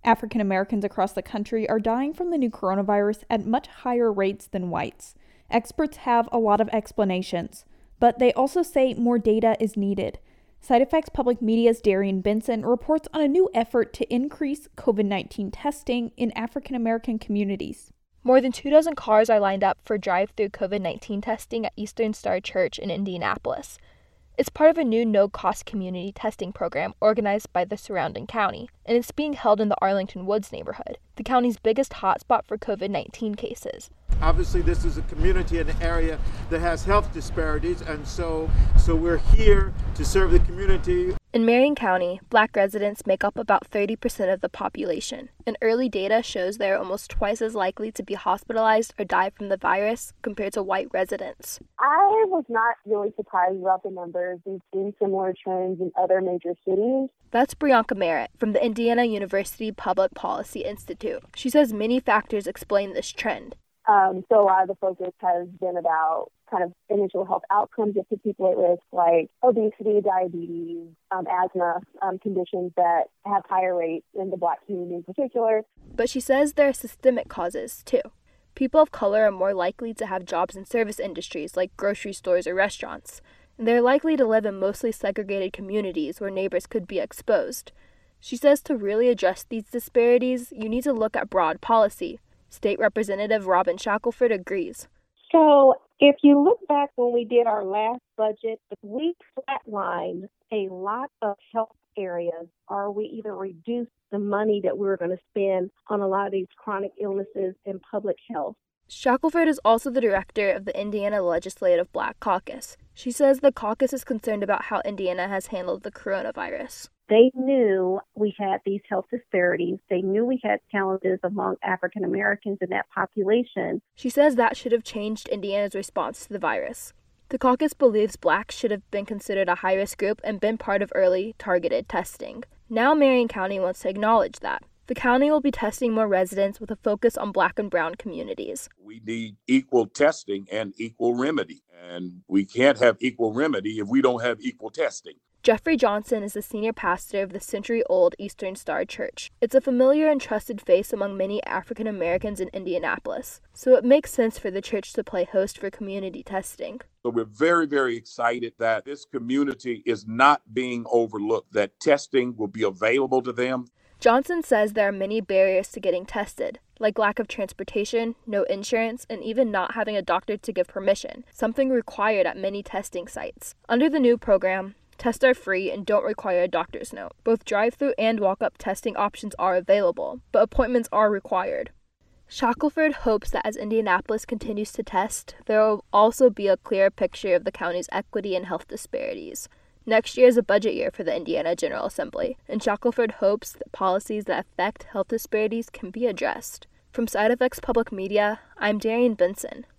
African Americans across the country are dying from the new coronavirus at much higher rates than whites. Experts have a lot of explanations, but they also say more data is needed. SideEffects Public Media's Darian Benson reports on a new effort to increase COVID-19 testing in African American communities. More than 24 cars are lined up for drive-through COVID-19 testing at Eastern Star Church in Indianapolis. It's part of a new no-cost community testing program organized by the surrounding county, and it's being held in the Arlington Woods neighborhood, the county's biggest hotspot for COVID-19 cases. Obviously, this is a community in an area that has health disparities, and so we're here to serve the community. In Marion County, Black residents make up about 30% of the population, and early data shows they are almost twice as likely to be hospitalized or die from the virus compared to white residents. I was not really surprised about the numbers. We've seen similar trends in other major cities. That's Brianka Merritt from the Indiana University Public Policy Institute. She says many factors explain this trend. So a lot of the focus has been about kind of initial health outcomes that put people at risk, like obesity, diabetes, asthma, conditions that have higher rates in the Black community in particular. But she says there are systemic causes, too. People of color are more likely to have jobs in service industries like grocery stores or restaurants, and they're likely to live in mostly segregated communities where neighbors could be exposed. She says to really address these disparities, you need to look at broad policy. State Representative Robin Shackelford agrees. So if you look back when we did our last budget, we flatlined a lot of health areas, or we either reduced the money that we were going to spend on a lot of these chronic illnesses in public health. Shackelford is also the director of the Indiana Legislative Black Caucus. She says the caucus is concerned about how Indiana has handled the coronavirus. They knew we had these health disparities. They knew we had challenges among African Americans in that population. She says that should have changed Indiana's response to the virus. The caucus believes Blacks should have been considered a high-risk group and been part of early, targeted testing. Now Marion County wants to acknowledge that. The county will be testing more residents with a focus on Black and brown communities. We need equal testing and equal remedy. And we can't have equal remedy if we don't have equal testing. Jeffrey Johnson is the senior pastor of the century-old Eastern Star Church. It's a familiar and trusted face among many African Americans in Indianapolis, so it makes sense for the church to play host for community testing. So we're very, very excited that this community is not being overlooked, that testing will be available to them. Johnson says there are many barriers to getting tested, like lack of transportation, no insurance, and even not having a doctor to give permission, something required at many testing sites. Under the new program, tests are free and don't require a doctor's note. Both drive-through and walk-up testing options are available, but appointments are required. Shackelford hopes that as Indianapolis continues to test, there will also be a clearer picture of the county's equity and health disparities. Next year is a budget year for the Indiana General Assembly, and Shackelford hopes that policies that affect health disparities can be addressed. From SideEffects Public Media, I'm Darian Benson.